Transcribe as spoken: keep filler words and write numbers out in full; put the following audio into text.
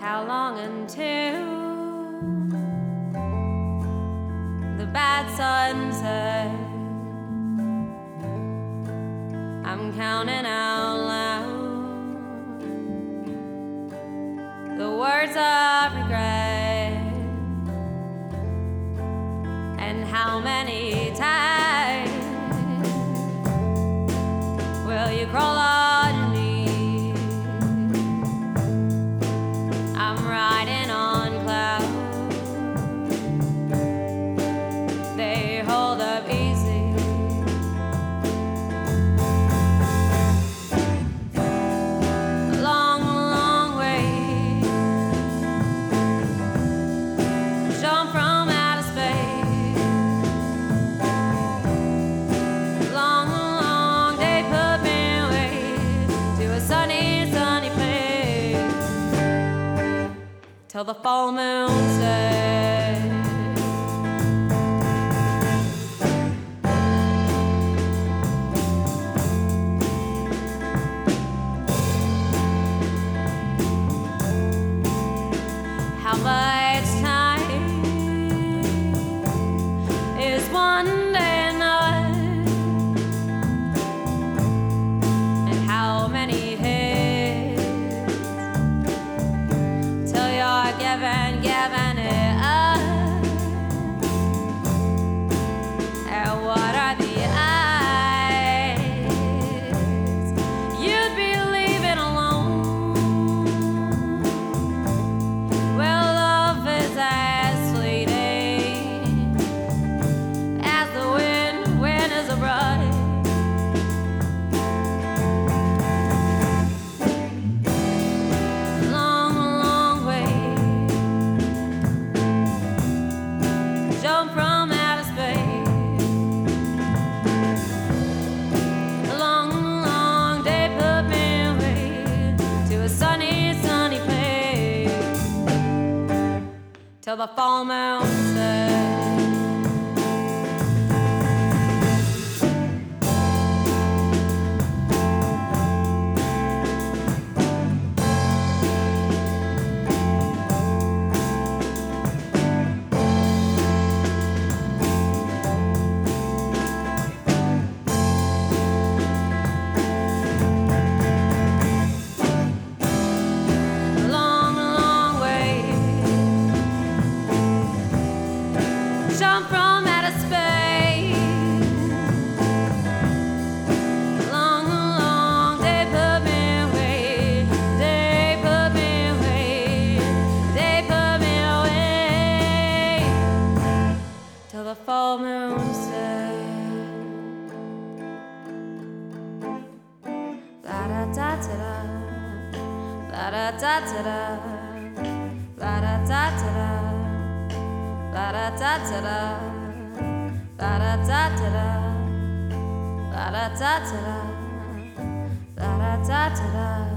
How long until the bad sun sets? I'm counting out loud the words of regret, and how many times will you crawl on your knees? I'm riding on clouds, they hold up easy. Long, long way, jump from outer space. Long, long day put me away to a sunny, sunny place, till the full moon sets. How much time is one day night, and how many hits till you're giving, giving it up? And what are the odds you'd be leaving alone? Well, love is as fleeting as the wind, wind is abroad. Long, long way, jump from outer space. A long, long day put me away to a sunny, sunny place, till the full moon sets. Long, long way, jump from outer space. Long, long day put me away, day put me away, day put me away, till the full moon sets. La da da da da, la da da da da, la da da da da. La da da da da, la da da da da, la da da da da, la da da da da.